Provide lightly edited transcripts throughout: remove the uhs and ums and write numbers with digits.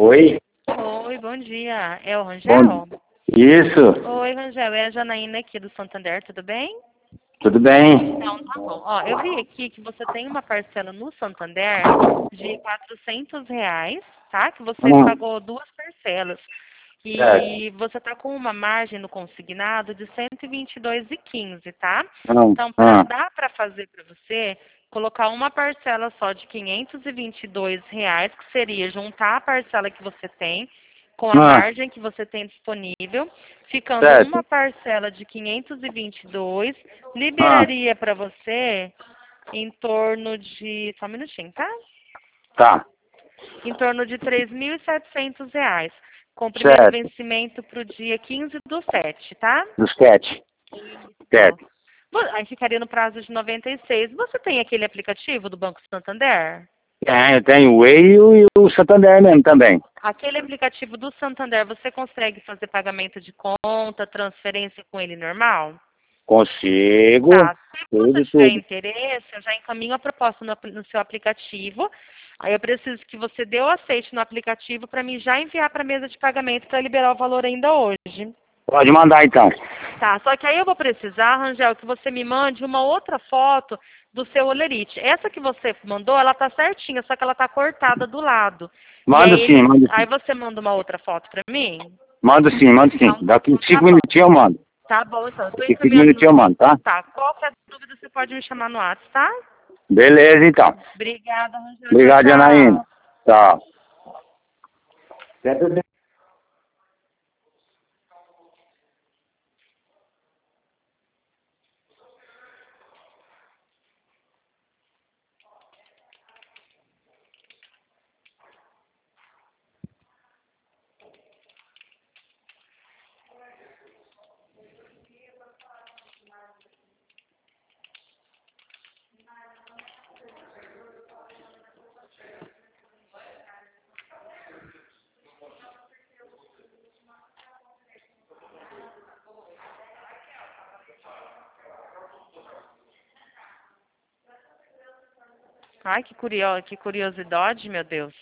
Oi? Oi, bom dia. É o Bom, Rangel? isso, Oi, Rangel. É a Janaína aqui do Santander, tudo bem? tudo bem? Então, tá bom. Ó, eu vi aqui que você tem uma parcela no Santander de R$ 400, tá? Que você pagou duas parcelas. Certo. E você tá com uma margem no consignado de 122,15, tá? Não, Então, dá para fazer para você colocar uma parcela só de R$ 522, que seria juntar a parcela que você tem com a margem que você tem disponível, ficando uma certo. parcela de 522, Ah, liberaria para você em torno de, só um minutinho, tá? tá, Em torno de R$ 3.700, com o primeiro certo. vencimento para o dia 15/7, tá? Dos sete, Isso. certo. Aí ficaria no prazo de 96. Você tem aquele aplicativo do Banco Santander? Tem o Way e o Santander mesmo também. Aquele aplicativo do Santander, você consegue fazer pagamento de conta, transferência com ele normal? Consigo, Tá. Se você tudo, tiver tudo. interesse, eu já encaminho a proposta no seu aplicativo. Aí eu preciso que você dê o aceite no aplicativo para mim já enviar para a mesa de pagamento para liberar o valor ainda hoje. Pode mandar então. Tá, só que aí eu vou precisar, Rangel, que você me mande uma outra foto do seu olerite. Essa que você mandou, ela tá certinha, só que ela tá cortada do lado. E Mando aí sim, mando aí sim. você manda uma outra foto para mim? Mando sim, mando sim. Então, Daqui tá 5 bom. minutinhos eu mando. Tá bom, então. Eu tô Daqui 5 encaminhando no... minutinhos eu mando, tá? Tá, qualquer dúvida você pode me chamar no WhatsApp, tá? Beleza, então. Obrigada, Rangel. Tchau, Obrigado, Janaína. tchau. Tchau. Ai, que curiosidade, meu Deus.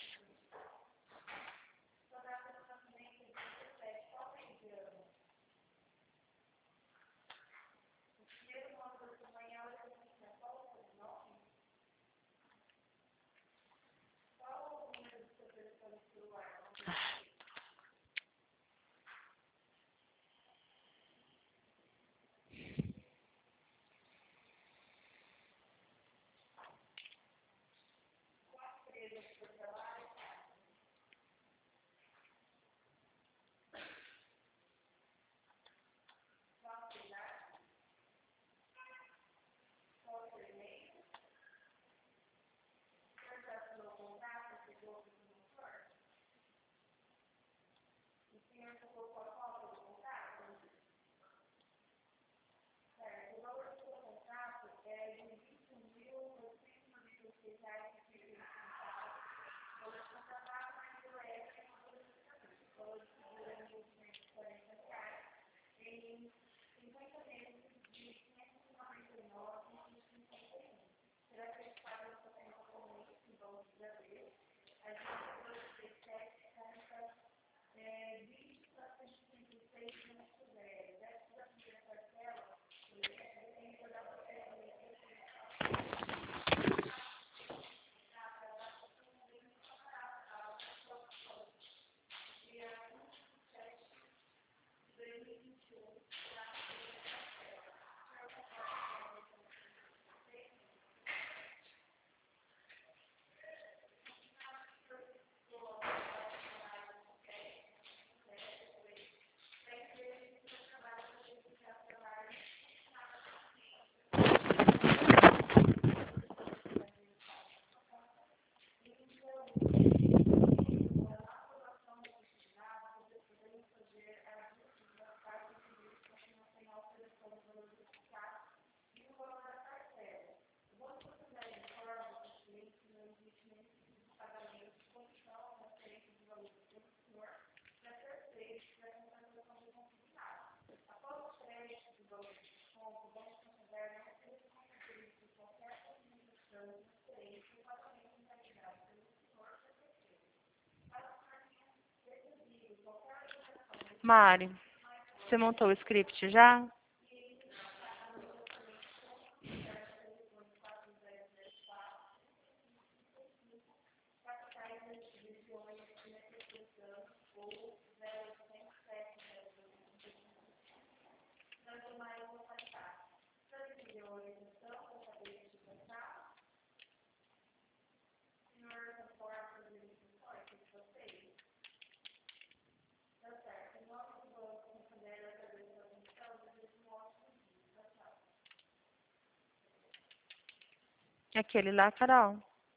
Mari, você montou o script já? Aquele lá, Carol.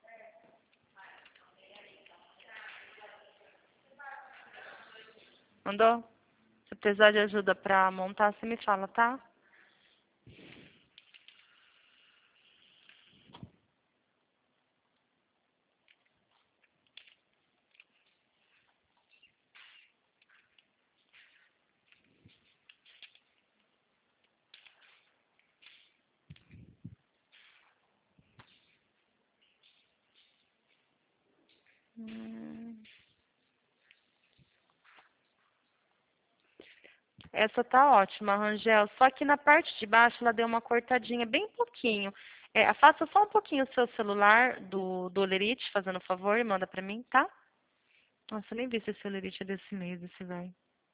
Mandou? Se precisar de ajuda pra montar, você me fala, tá? Essa tá ótima, Rangel. Só que na parte de baixo ela deu uma cortadinha, bem pouquinho. Faça só um pouquinho o seu celular do Olerite, fazendo favor, e manda pra mim, tá? Nossa, eu nem vi se esse Olerite é desse mês, esse vai.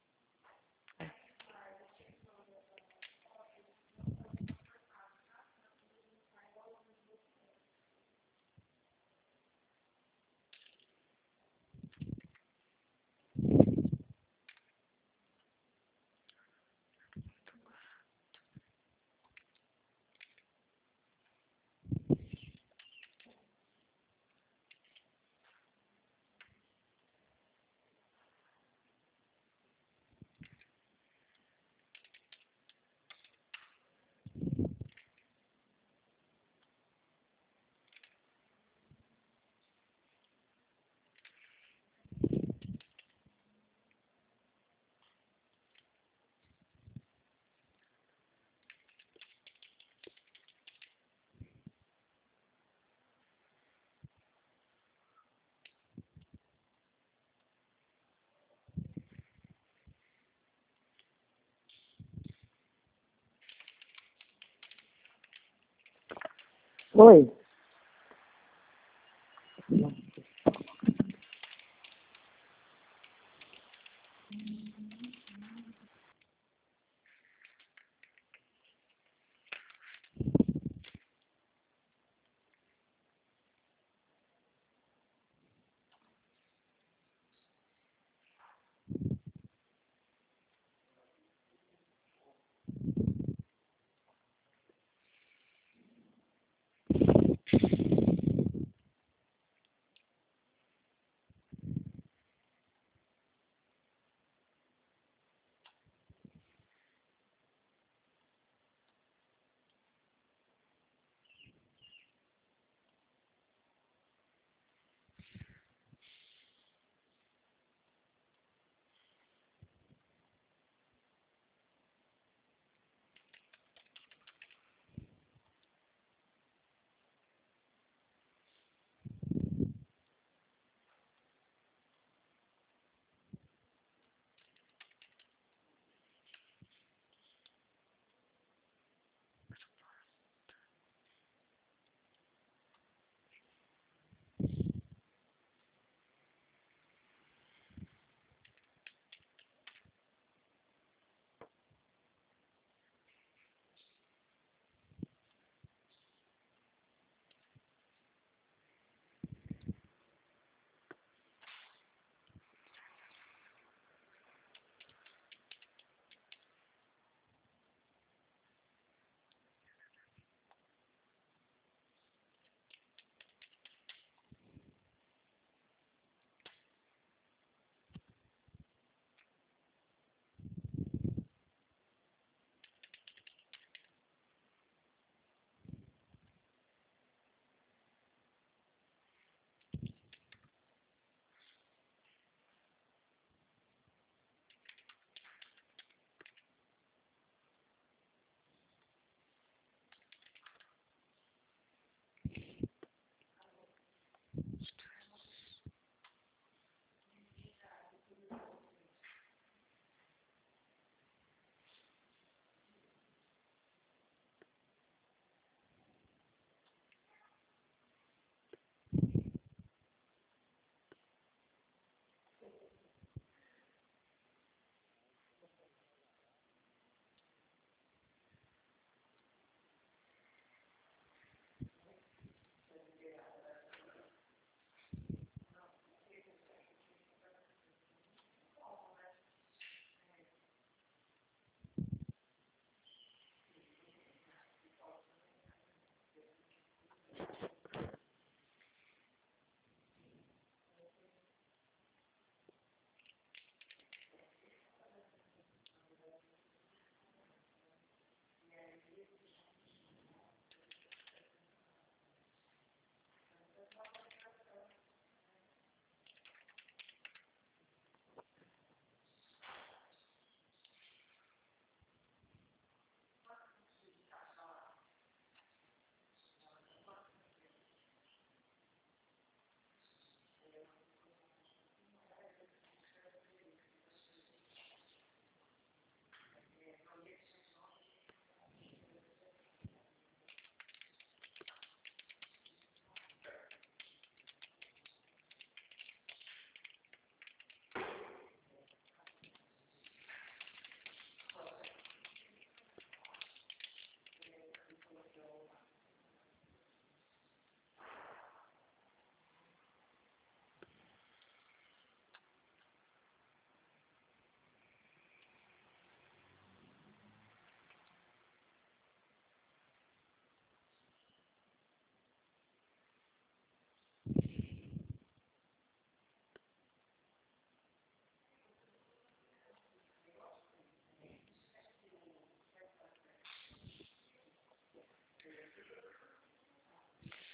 Oi.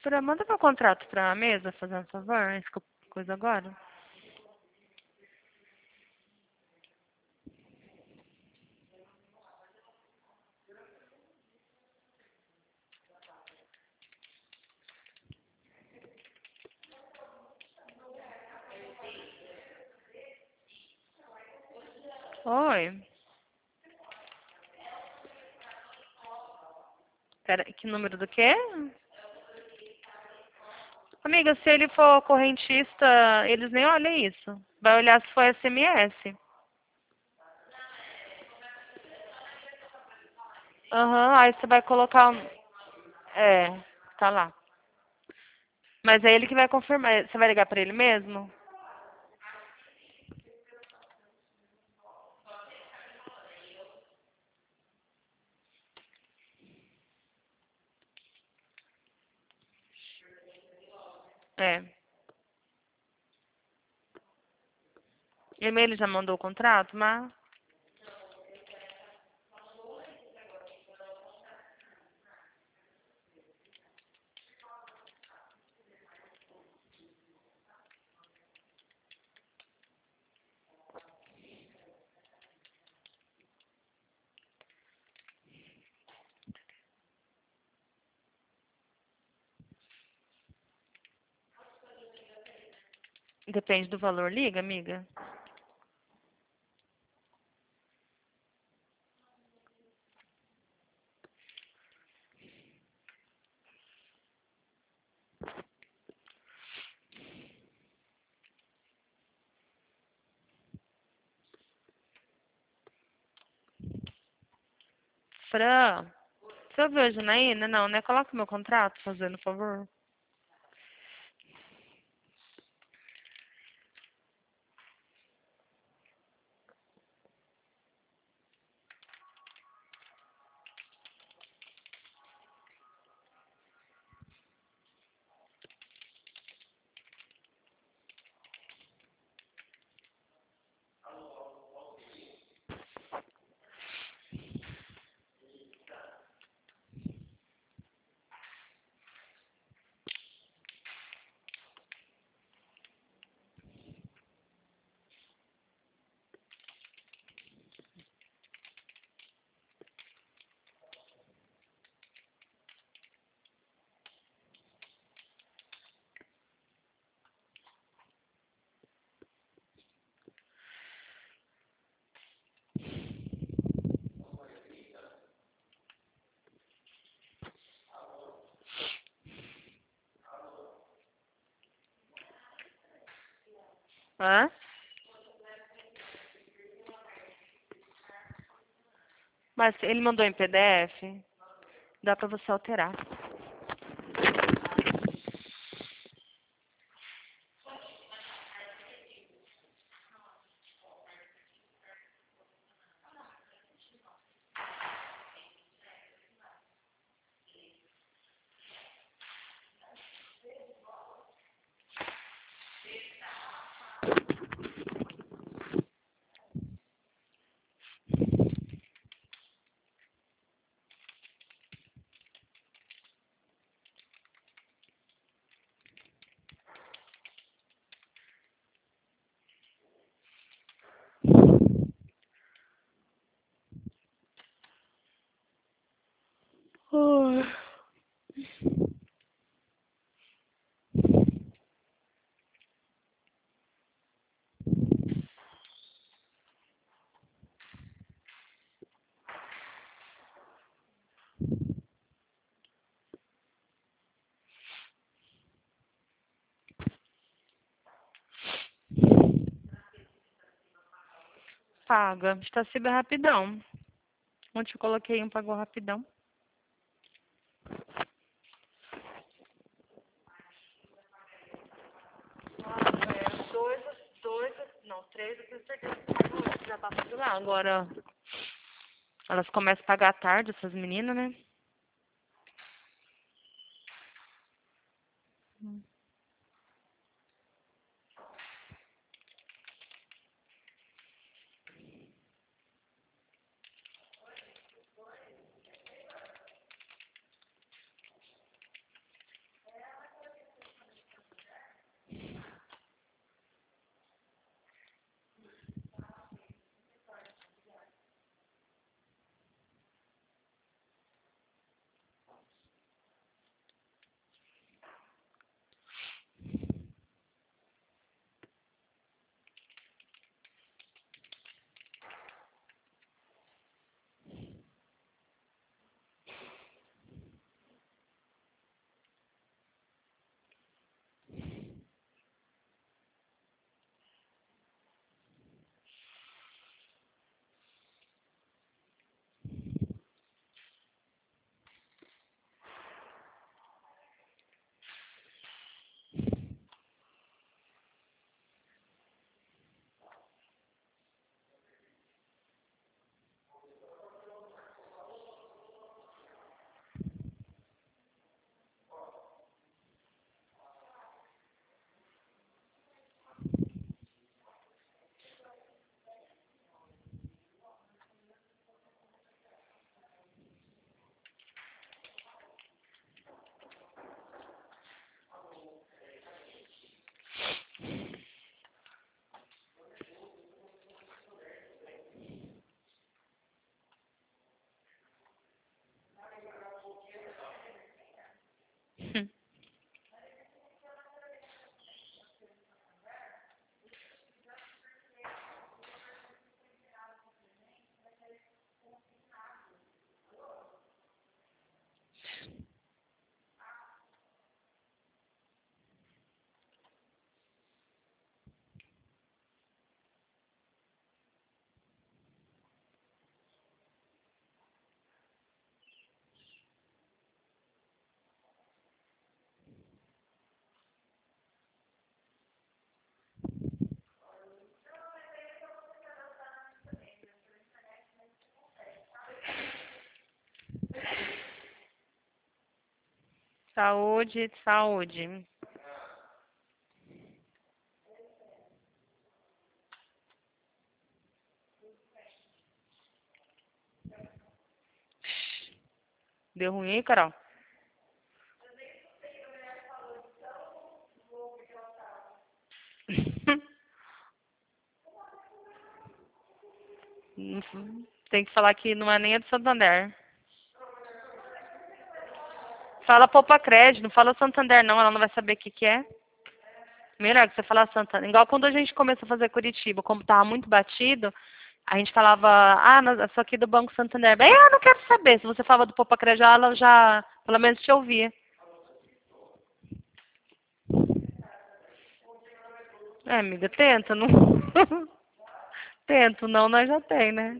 Manda meu contrato pra mesa, fazendo um favor, essa coisa agora. Oi. Pera, que número do quê? Amiga, se ele for correntista, eles nem olham isso. Vai olhar se for SMS. Aham, aí você vai colocar. É, tá lá. Mas é ele que vai confirmar. Você vai ligar pra ele mesmo? É. E-mail já mandou o contrato, mas. Depende do valor. Liga, amiga. Fran, você ouviu a Janaína? Não, né? Coloca meu contrato, fazendo favor. Hã? Mas ele mandou em PDF? Dá pra você alterar. Ai. Paga. Está sendo rapidão. Ontem eu coloquei um, pagou rapidão. Não, três, eu tenho certeza que já tá tudo lá. Agora, elas começam a pagar tarde, essas meninas, né? Saúde, saúde. Deu ruim aí, Carol? Tem que falar que não é nem a do Santander. Fala Poupa Crédito, não fala Santander não, ela não vai saber o que que é. Melhor que você falar Santander. Igual quando a gente começou a fazer Curitiba, como tava muito batido, a gente falava, só aqui do Banco Santander. Bem, eu não quero saber. Se você falava do Poupa Crédito, ela já, pelo menos, te ouvia. É, amiga, tenta, não. Tento, não, nós já tem, né?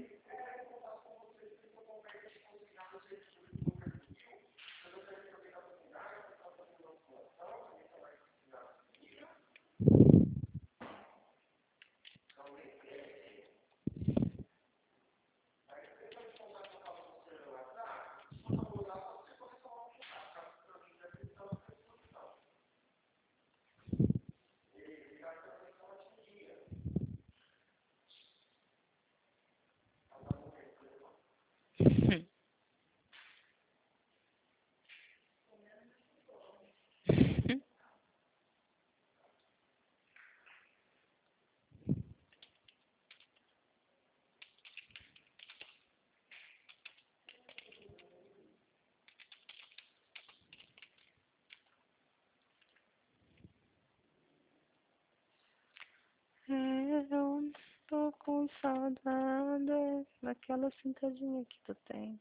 Eu tô com saudade daquela sentadinha que tu tem.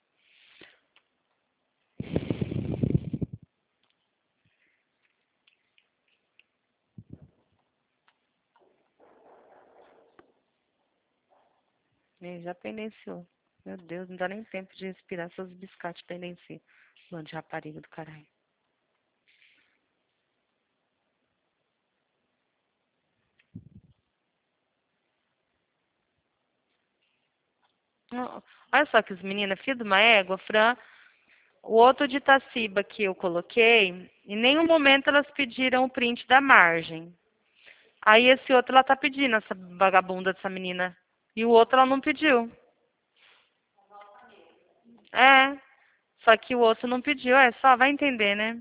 Já pendenciou. Meu Deus, não dá nem tempo de respirar seus biscates pendenciam. Bando de rapariga do caralho. Olha só que os meninos, filho de uma égua, Fran, o outro de Taciba que eu coloquei, em nenhum momento elas pediram o print da margem. Aí esse outro ela tá pedindo, essa vagabunda dessa menina. E o outro ela não pediu. É, só que o outro não pediu, é só, vai entender, né?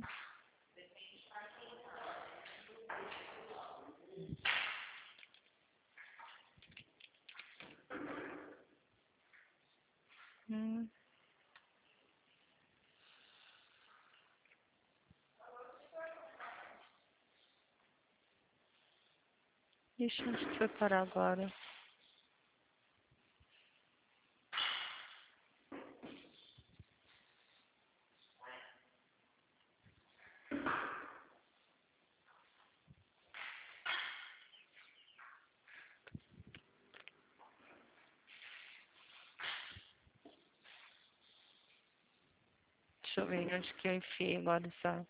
Hum. Ixi, onde que foi parar agora? Deixa eu ver onde que eu enfiei agora essa.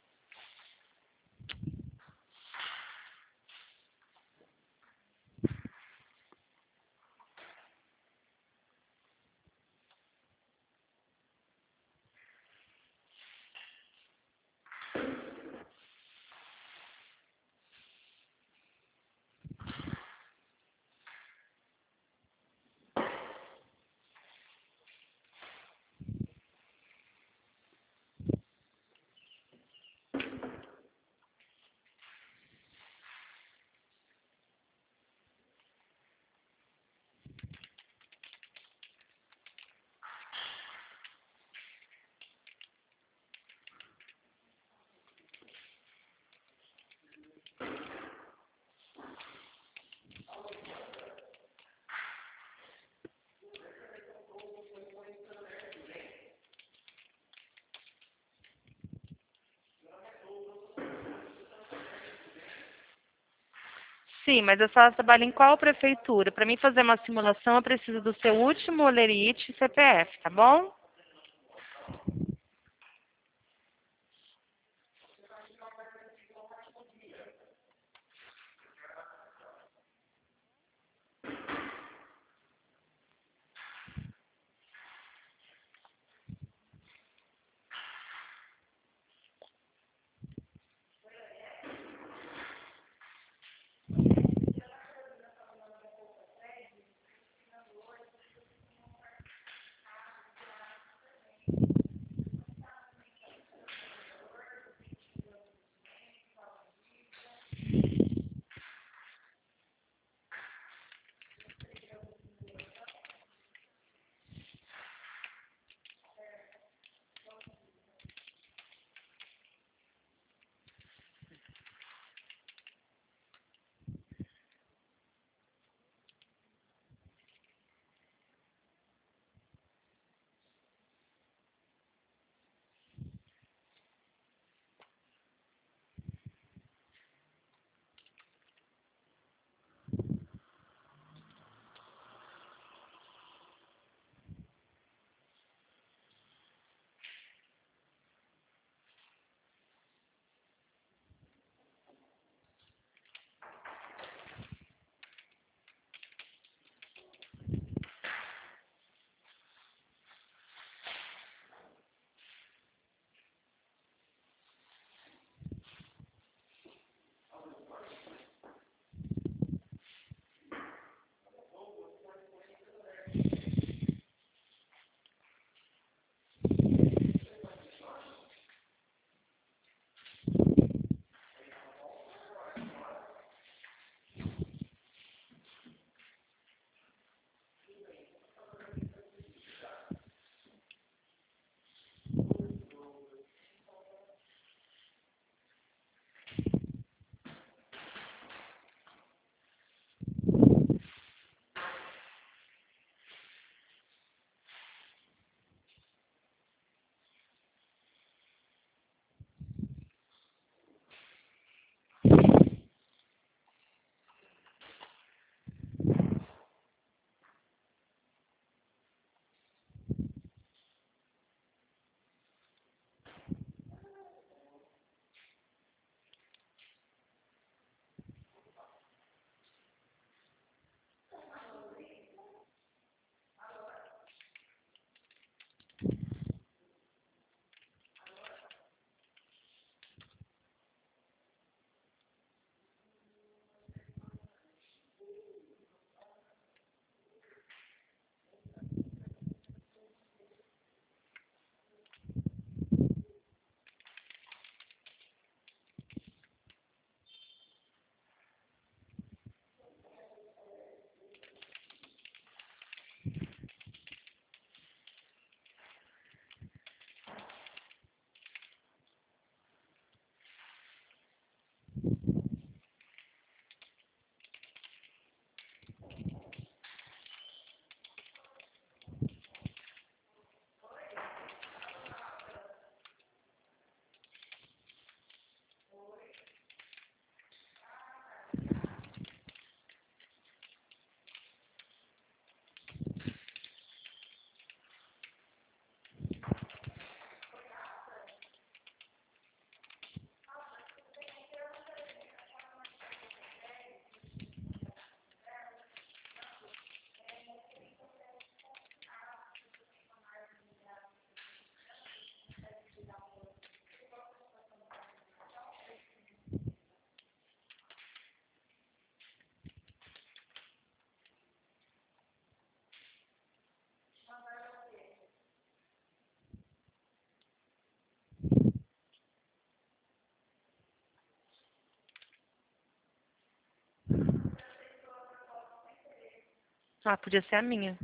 Sim, mas a senhora trabalha em qual prefeitura? Para mim fazer uma simulação, eu preciso do seu último olerite e CPF, tá bom? Ah, podia ser a minha.